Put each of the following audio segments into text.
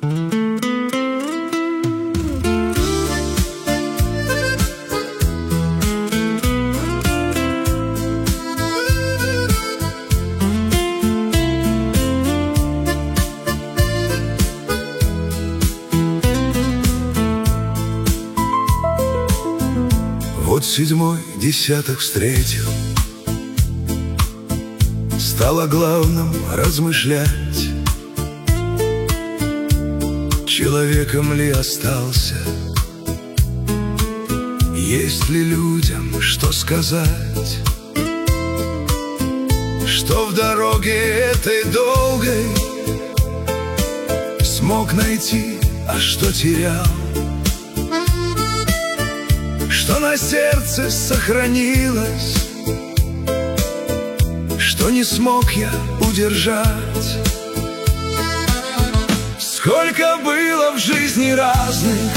Вот седьмой десяток встретил, стало главным размышлять, человеком ли остался, есть ли людям что сказать, что в дороге этой долгой смог найти, а что терял, что на сердце сохранилось, что не смог я удержать. Сколько было в жизни разных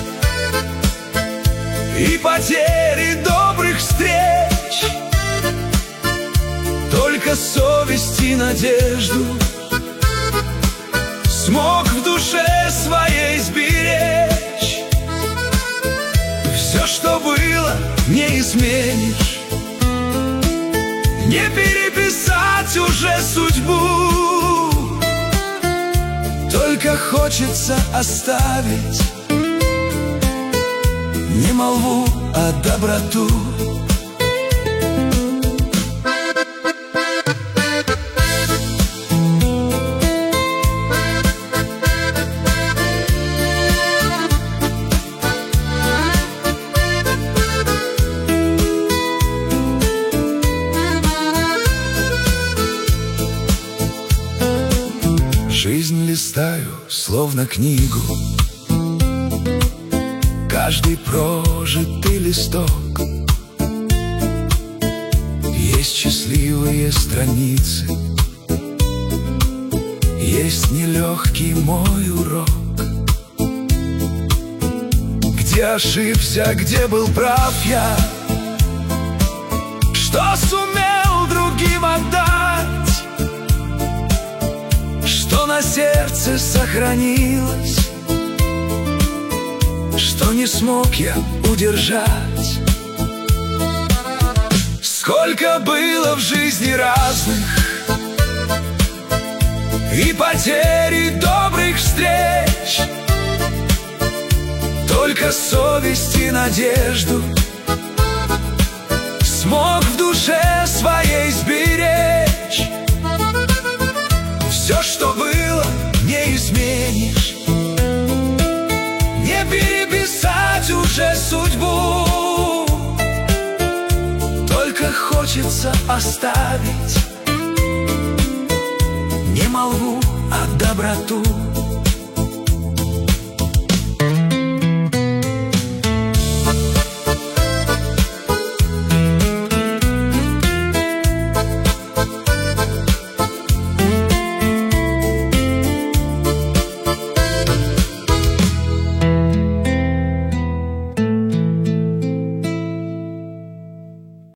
и потерь, и добрых встреч, только совесть и надежду смог в душе своей сберечь. Все, что было, не изменишь, не переписать уже судьбу, только хочется оставить не молву, а доброту. Жизнь листаю, словно книгу, каждый прожитый листок. Есть счастливые страницы, есть нелегкий мой урок, где ошибся, где был прав я, что сумел другим отдать, что на сердце сохранилось, что не смог я удержать. Сколько было в жизни разных и потерь, и добрых встреч, только совесть и надежду смог в душе своей сберечь. Все, что было, не изменишь, не переписать уже судьбу, только хочется оставить не молву, а доброту.